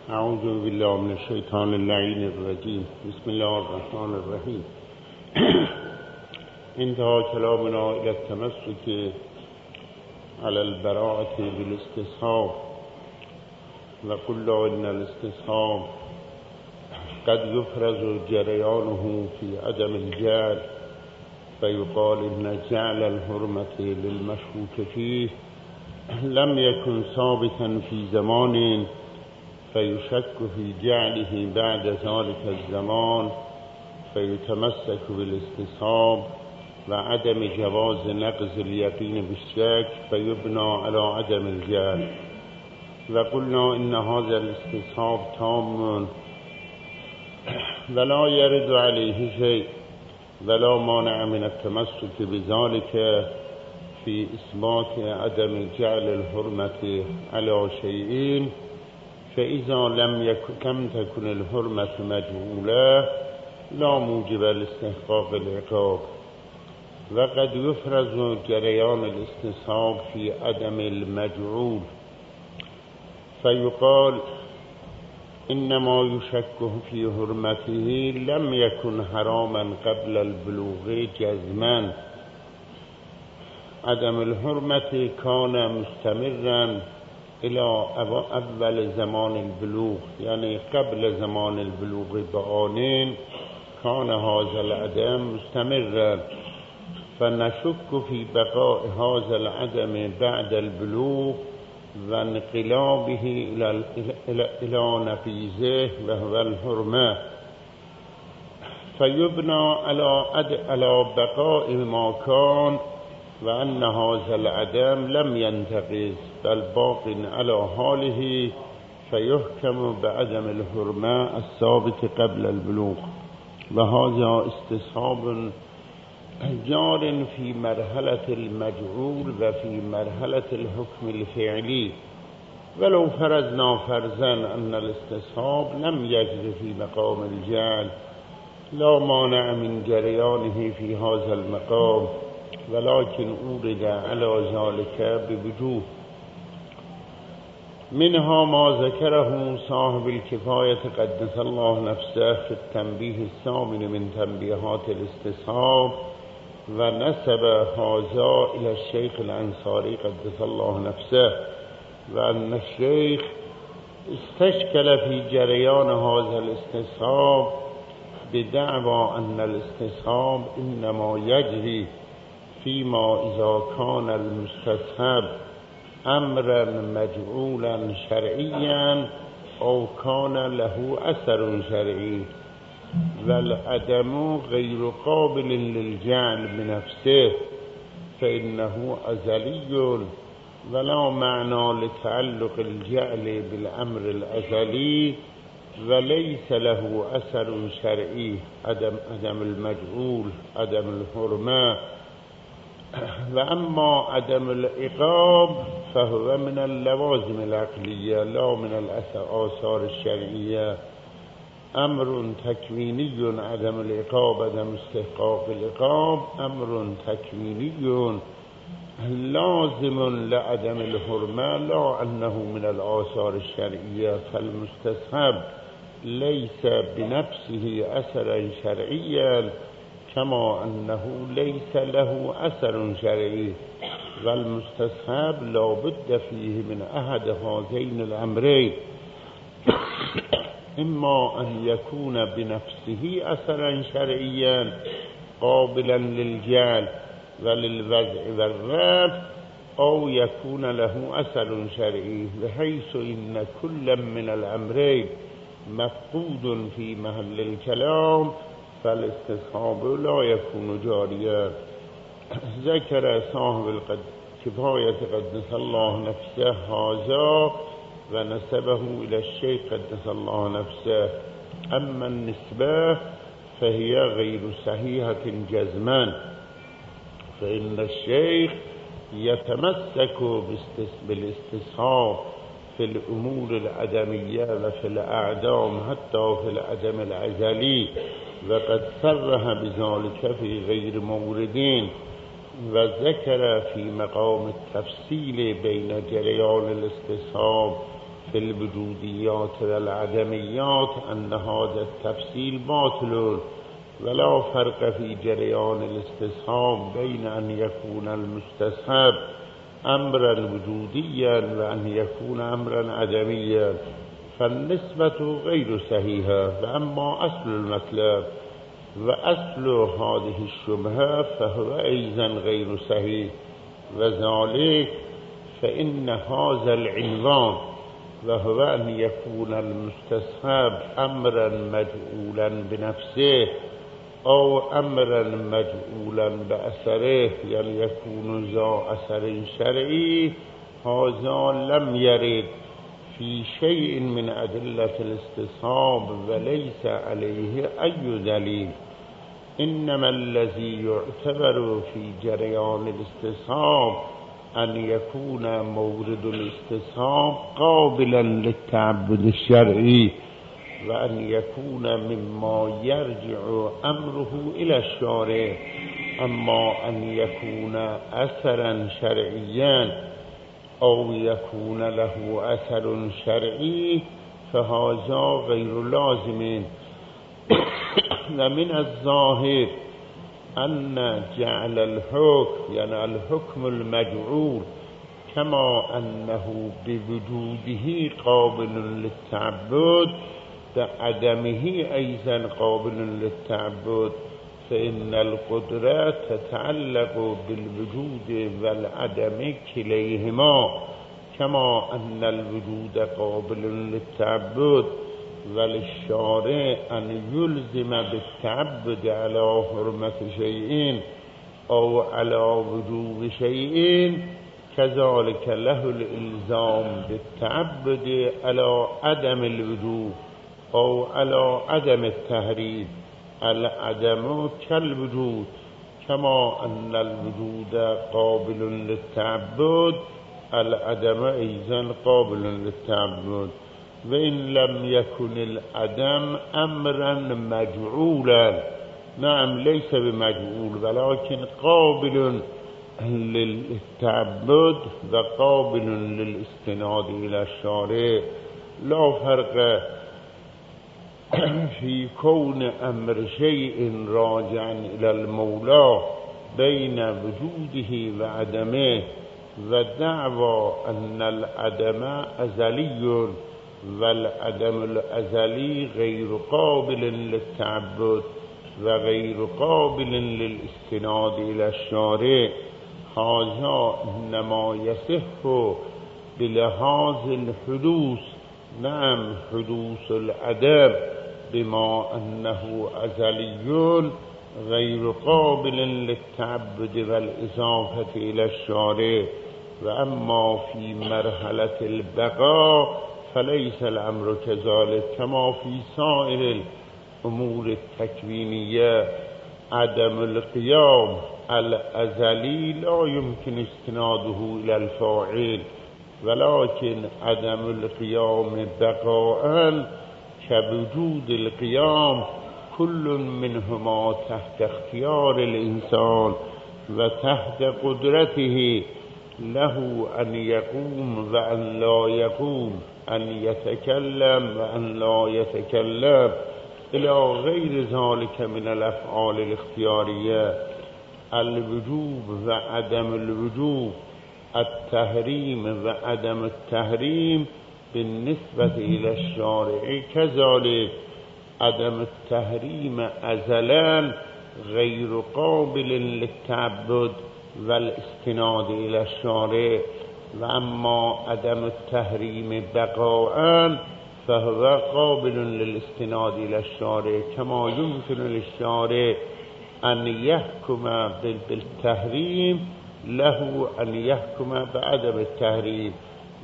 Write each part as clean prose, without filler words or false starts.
اعوذ بالله من الشیطان اللعین الرجیم. بسم الله الرحمن الرحیم. انتهى كلامنا الى التمسك على البراءة بالاستصحاب وقلنا ان الاستصحاب قد يفرز جريانه في عدم الجعل فيقال ان جعل الحرمة للمشكوك فيه لم يكن ثابتا في زمان فيشك في جعله بعد ذلك الزمان فيتمسك بالاستصحاب وعدم جواز نقض اليقين بالشك فيبنى على عدم الجعل. وقلنا إن هذا الاستصحاب تام ولا يرد عليه شيء ولا مانع من التمسك بذلك في إثبات عدم جعل الحرمة على شيئين فإذا لم تكن الحرمة مجعولة لا موجب لاستحقاق العقاب. وقد يفرز جريان الاستصحاب في عدم المجعول فيقال إنما يشك في حرمته لم يكن حراما قبل البلوغ جزما. عدم الحرمة كان مستمرا الى اول زمان البلوغ، يعني قبل زمان البلوغ بآنين كان هذا العدم مستمرا، فنشك في بقاء هذا العدم بعد البلوغ وانقلابه الى نقيضه وهو الحرمة، فيبنى على بقاء ما كان وأن هذا العدم لم ينتقض بل باق على حاله فيحكم بعدم الحرمة الثابت قبل البلوغ. وهذا استصحاب جار في مرحلة المجعول وفي مرحلة الحكم الفعلي. ولو فرضنا فرضا أن الاستصحاب لم يجري في مقام الجعل لا مانع من جريانه في هذا المقام، ولكن أورد على ذلك بوجوه. منها ما ذكره صاحب الكفاية قدس الله نفسه في التنبيه الثامن من تنبيهات الاستصحاب، ونسب هذا إلى الشيخ الأنصاري قدس الله نفسه، وأن الشيخ استشكل في جريان هذا الاستصحاب بدعوى أن الاستصحاب إنما يجري فيما إذا كان المستصحب أمرا مجعولا شرعيا أو كان له أثر شرعي، والعدم غير قابل للجعل بنفسه فإنه أزلي ولا معنى لتعلق الجعل بالأمر الأزلي وليس له أثر شرعي. عدم المجعول عدم الحرمة. وأما عدم العقاب فهو من اللوازم العقلية لا من الآثار الشرعية. أمر تكويني عدم العقاب عدم استحقاق العقاب أمر تكويني لازم لعدم الحرمة لا أنه من الآثار الشرعية، فالمستصحب ليس بنفسه أثرا شرعيا كما أنه ليس له أثر شرعي، والمستصحب لا بد فيه من أحد هذين الأمرين، إما أن يكون بنفسه أثرا شرعيا قابلا للجعل وللوضع والرفع أو يكون له أثر شرعي، بحيث إن كل من الأمرين مفقود في محل الكلام فالاستصحاب لا يكون جاريا. ذكر صاحب الكفاية قدس الله نفسه هذا ونسبه إلى الشيخ قدس الله نفسه. أما النسبة فهي غير صحيحة جزما، فإن الشيخ يتمسك بالاستصحاب في الأمور العدمية وفي الأعدام حتى في العدم العزلي، وقد صرح بذلك في غير موردين، وذكر في مقام التفصيل بين جريان الاستصحاب في الوجوديات والعدميات أن هذا التفصيل باطل، ولا فرق في جريان الاستصحاب بين أن يكون المستصحب أمرا وجوديا وأن يكون أمرا عدميا، فالنسبة غير صحيحة. وأما أصل المطلب وأصل هذه الشبهة فهو أيضا غير صحيح، وذلك فإن هذا العنوان وهو أن يكون المستصحب أمرا مجعولا بنفسه أو أمرا مجعولا بأثره، يعني يكون ذا أثر شرعي، هذا لم يرد في شيء من أدلة الاستصحاب وليس عليه أي دليل. إنما الذي يعتبر في جريان الاستصحاب أن يكون مورد الاستصحاب قابلا للتعبد الشرعي، وأن يكون مما يرجع أمره إلى الشارع. أما أن يكون أثرا شرعيا أو يكون له أثر شرعي فهذا غير لازم. ومن الظاهر أن جعل الحكم، يعني الحكم المجعول، كما أنه بوجوده قابل للتعبد بعدمه أيضا قابل للتعبد، فإن القدرة تتعلق بالوجود والعدم كليهما، كما أن الوجود قابل للتعبد، وللشارع أن يلزم بالتعبد على حرمة شيء أو على وجوب شيء، كذلك له الإلزام بالتعبد على عدم الوجوب أو على عدم التحريم. العدم كالوجود، كما أن الوجود قابل للتعبد العدم أيضا قابل للتعبد. وإن لم يكن العدم أمرا مجعولا، نعم ليس بمجعول ولكن قابل للتعبد وقابل للاستناد إلى الشارع، لا فرق في كون أمر شيء راجعا إلى المولى بين وجوده وعدمه، ودعوى أن العدم أزلي والعدم الأزلي غير قابل للتعبد وغير قابل للاستناد إلى الشارع. هذا إنما يصح بلحاظ الحدوث، نعم حدوث العدم بما أنه أزلي غير قابل للتعبد والإضافة إلى الشارع. وأما في مرحلة البقاء فليس الأمر كذلك، كما في سائر الأمور التكوينية. عدم القيام الأزلي لا يمكن استناده إلى الفاعل، ولكن عدم القيام بقاء كوجود القيام كل منهما تحت اختيار الإنسان وتحت قدرته له أن يقوم وأن لا يقوم، أن يتكلم وأن لا يتكلم، إلى غير ذلك من الأفعال الاختيارية. الوجوب وعدم الوجوب، التحريم وعدم التحريم بالنسبة إلى الشارع كذلك. عدم التحريم أزلا غير قابل للتعبد والاستناد إلى الشارع، وأما عدم التحريم بقاء فهو قابل للاستناد إلى الشارع، كما يمكن للشارع أن يحكم بالتحريم له أن يحكم بعدم التحريم.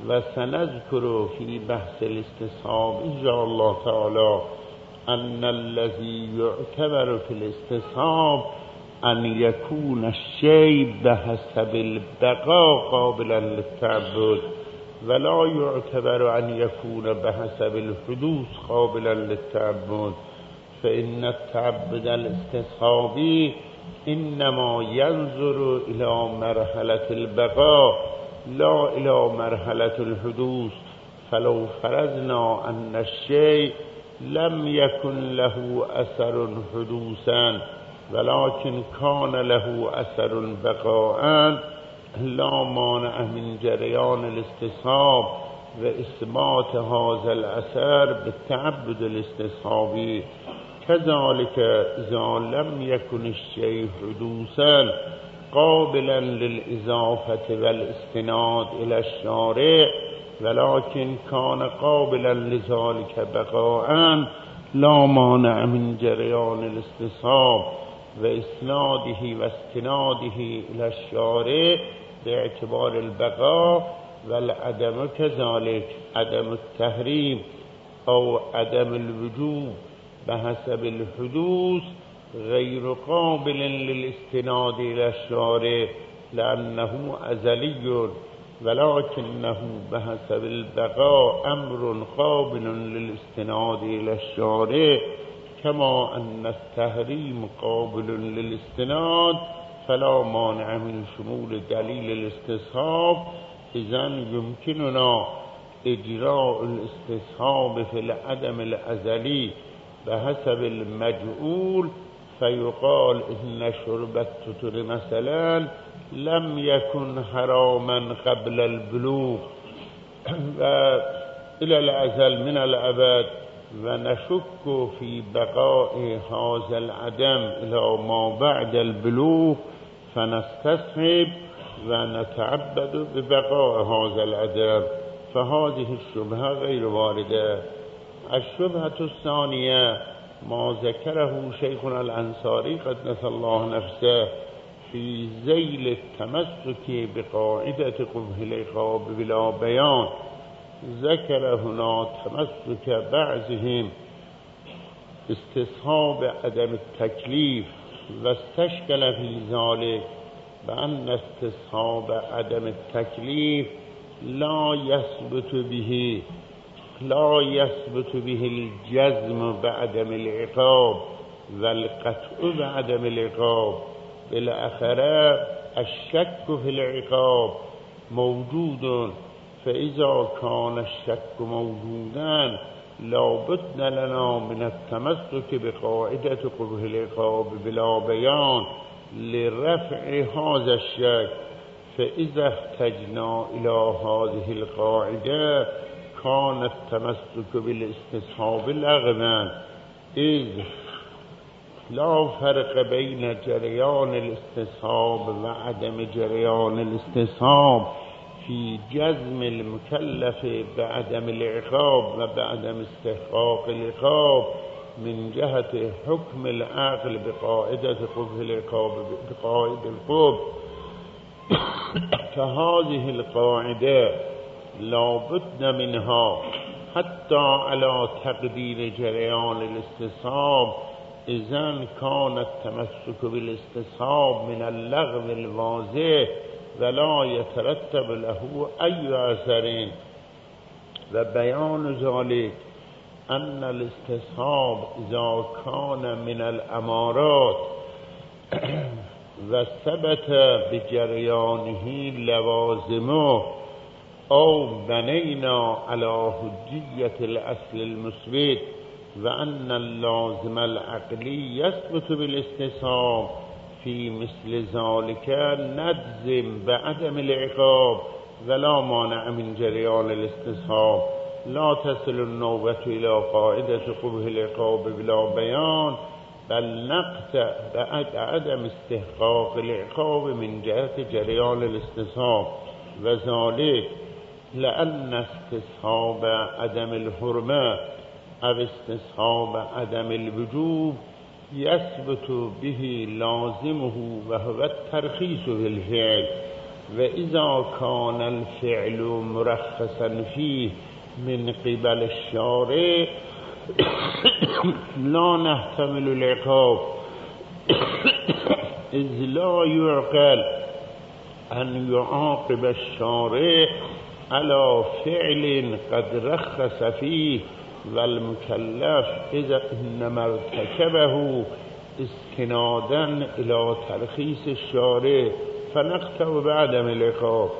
وسنذكر في بحث الاستصحاب إن شاء الله تعالى أن الذي يعتبر في الاستصحاب أن يكون الشيء بحسب البقاء قابلا للتعبد، ولا يعتبر أن يكون بحسب الحدوث قابلا للتعبد. فإن التعبد الاستصحابي إنما ينظر إلى مرحلة البقاء لا إلى مرحلة الحدوث، فلو فرضنا ان الشيء لم يكن له اثر حدوثا ولكن كان له اثر بقاء لا مانع من جريان الاستصحاب واثبات هذا الاثر بالتعبد الاستصحابي. كذلك اذا لم يكن الشيء حدوثا قابلا للإضافة والاستناد إلى الشارع ولكن كان قابلا لذلك بقاء لا مانع من جريان الاستصحاب وإسناده واستناده إلى الشارع باعتبار البقاء والعدم كذلك عدم التحريم أو عدم الوجوب بحسب الحدوث غير قابل للاستناد إلى الشارع لأنه أزلي ولكنه بحسب البقاء أمر قابل للاستناد إلى الشارع كما أن التحريم قابل للاستناد فلا مانع من شمول دليل الاستصحاب. إذن يمكننا إجراء الاستصحاب في العدم الأزلي بحسب المجعول فيقال إن شرب التتر مثلا لم يكن حراما قبل البلوغ إلى الأزل من الأبد ونشك في بقاء هذا العدم إلى ما بعد البلوغ فنستصحب ونتعبد ببقاء هذا العدم فهذه الشبهة غير واردة. الشبهة الثانية ما ذكره شيخنا الأنصاري قدس الله نفسه في ذيل التمسك بقاعدة قبح العقاب بلا بيان. ذكر هنا تمسك بعضهم استصحاب عدم التكليف واستشكل في ذلك بأن استصحاب عدم التكليف لا يثبت به الجزم بعدم العقاب والقطع بعدم العقاب. بالآخرة الشك في العقاب موجود فإذا كان الشك موجودا لا بد لنا من التمسك بقاعدة قبح العقاب بلا بيان لرفع هذا الشك. فإذا احتجنا إلى هذه القاعدة كان التمسك بالاستصحاب لغوا إذ لا فرق بين جريان الاستصحاب وعدم جريان الاستصحاب في جزم المكلف بعدم العقاب وبعدم استحقاق العقاب من جهة حكم العقل بقاعدة قبح العقاب بقاعدة القبح. فهذه القاعدة لا بد منها حتى على تقدير جريان الاستصحاب. إذن كان التمسك بالاستصحاب من اللغو الواضح ولا يترتب له أي أثر. وبيان ذلك أن الاستصحاب إذا كان من الأمارات وثبت بجريانه لوازمه أو بنينا على حجية الأصل المثبت وأن اللازم العقلي يثبت بالاستصحاب في مثل ذلك نجزم بعدم العقاب ولا مانع من جريان الاستصحاب. لا تصل النوبة إلى قاعدة قبح العقاب بلا بيان بل نقطع بعدم استحقاق العقاب من جهة جريان الاستصحاب. وذلك لأن استصحاب عدم الحرمة أو استصحاب عدم الوجوب يثبت به لازمه وهو الترخيص في الفعل. وإذا كان الفعل مرخصا فيه من قبل الشارع لا نحتمل العقاب إذ لا يعقل أن يعاقب الشارع على فعل قد رخص فيه والمكلف إذا إنما ارتكبه استنادا إلى ترخيص الشارع فنقطع بعدم العقاب.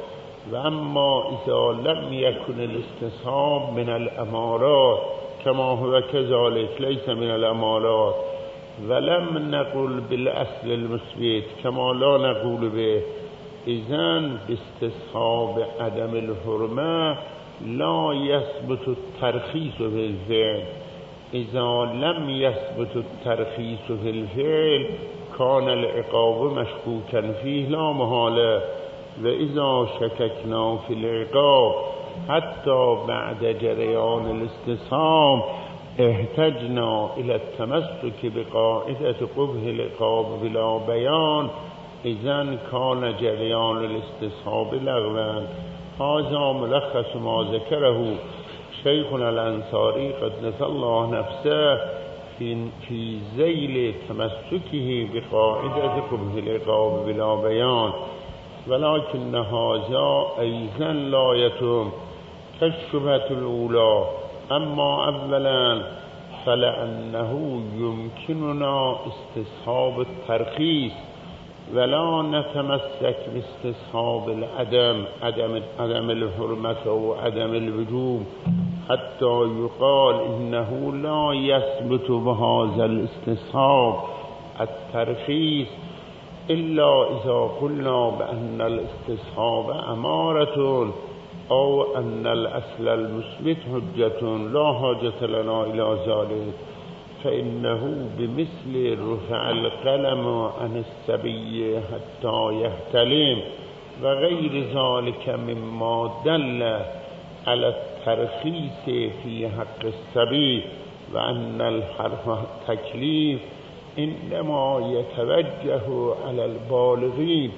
و اما اذا لم يكن الاستصحاب من الامارات كما هو كذلك ليس من الامارات ولم نقل بالاصل المثبت كما لا نقول به، اذن باستصحاب عدم الحرمه لا يثبت الترخيص في الفعل. اذا لم يثبت الترخيص في الفعل كان العقاب مشكوكا فيه لا محاله، و اذا شككنا في العقاب حتى بعد جریان الاستصحاب احتجنا الى التمسك بقاعدة قبح العقاب بلا بیان، اذن كان جریان الاستصحاب لغوا. هذا ملخص ما ذكره شيخنا الانصاري قدس الله نفسه في ذيل تمسكه بقاعدة قبح العقاب بلا بیان، ولكن هذا ايضا لا يتم كالشبهة الاولى. اما اولا فلأنه يمكننا استصحاب الترخيص ولا نتمسك باستصحاب العدم، عدم الحرمة وعدم الوجوب، حتى يقال إنه لا يثبت بهذا الاستصحاب الترخيص إلا إذا قلنا بأن الاستصحاب أمارة أو أن الأصل المثبت حجة لا حاجة لنا إلى ذلك، فإنه بمثل رفع القلم عن الصبي حتى يحتلم وغير ذلك مما دل على الترخيص في حق الصبي، وأن الحرف التكليف إنما يتوجه على البالغين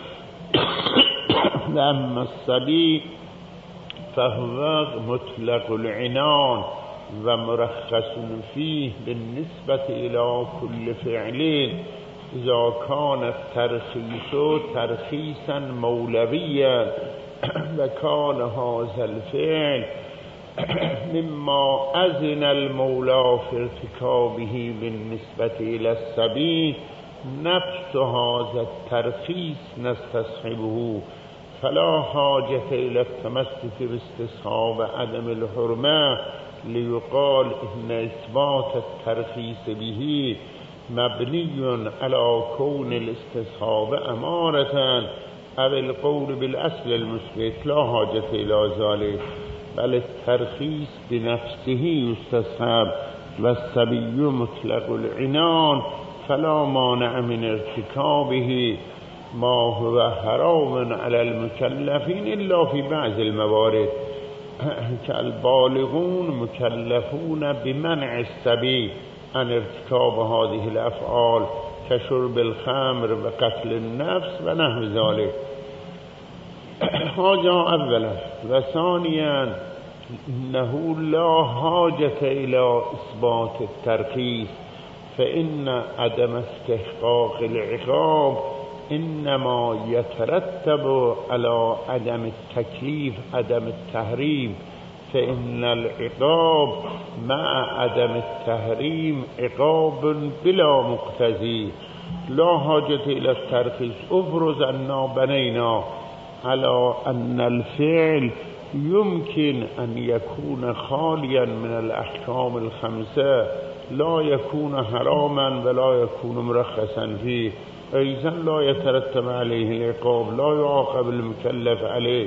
وأما الصبي فهو مطلق العنان ومرخص فيه بالنسبة إلى كل فعل إذا كان الترخيص ترخيصا مولويا وكان هذا الفعل مما أذن المولى في ارتكابه بالنسبة إلى الصبي، نفس هذا الترخيص نستصحبه، فلا حاجة إلى التمسك باستصحاب عدم الحرمة ليقال إن إثبات الترخيص به مبني على كون الاستصحاب أمارة أو القول بالأصل المثبت، لا حاجة إلى ذلك، بل الترخيص بنفسه يستصحب والصبي مطلق العنان فلا مانع من ارتكابه ما هو حرام على المكلفين إلا في بعض الموارد، كالبالغون مكلفون بمنع الصبي عن ارتكاب هذه الأفعال كشرب الخمر وقتل النفس ونحو ذلك. هذا أولا. وثانيا إنه لا حاجة إلى إثبات الترخيص، فإن عدم استحقاق العقاب إنما يترتب على عدم التكليف عدم التحريم، فإن العقاب مع عدم التحريم عقاب بلا مقتضي، لا حاجة إلى الترخيص. افرض أننا بنينا على أن الفعل يمكن أن يكون خاليا من الأحكام الخمسة، لا يكون حراما ولا يكون مرخصا فيه، أيضا لا يترتب عليه العقاب، لا يعاقب المكلف عليه.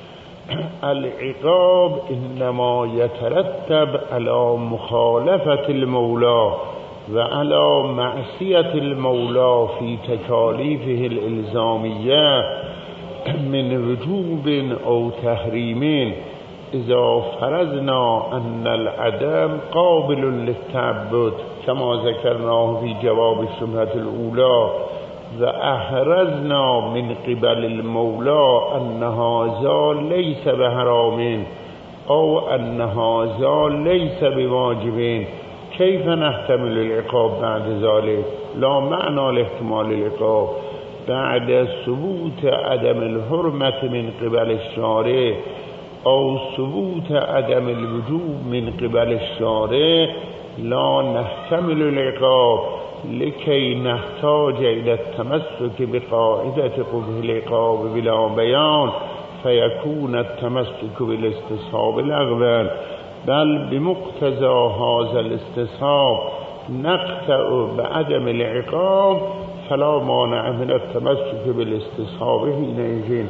العقاب إنما يترتب على مخالفة المولى وعلى معصية المولى في تكاليفه الإلزامية من وجوب أو تحريم، إذا فرضنا أن العدم قابل للتعبد كما ذكرناه في جواب الشبهة الأولى، وأحرزنا من قبل المولى أن هذا ليس بحرام أو أن هذا ليس بواجب، كيف نحتمل العقاب بعد ذلك؟ لا معنى لاحتمال العقاب بعد ثبوت عدم الحرمة من قبل الشارع أو ثبوت عدم الوجوب من قبل الشارع، لا نحتمل العقاب لكي نحتاج إلى التمسك بقاعدة قبح العقاب بلا بيان، فيكون التمسك بالاستصحاب لغوا بل بمقتضى هذا الاستصحاب نقطع بعدم العقاب فلا مانع من التمسك بالاستصحاب حينئذ.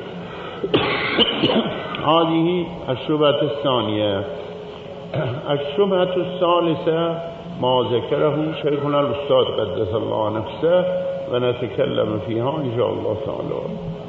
هذه الشبهة الثانية. الشبهة الثالثة ما ذكره شيخنا الأستاذ قدس الله نفسه ونتكلم فيها إن شاء الله تعالى.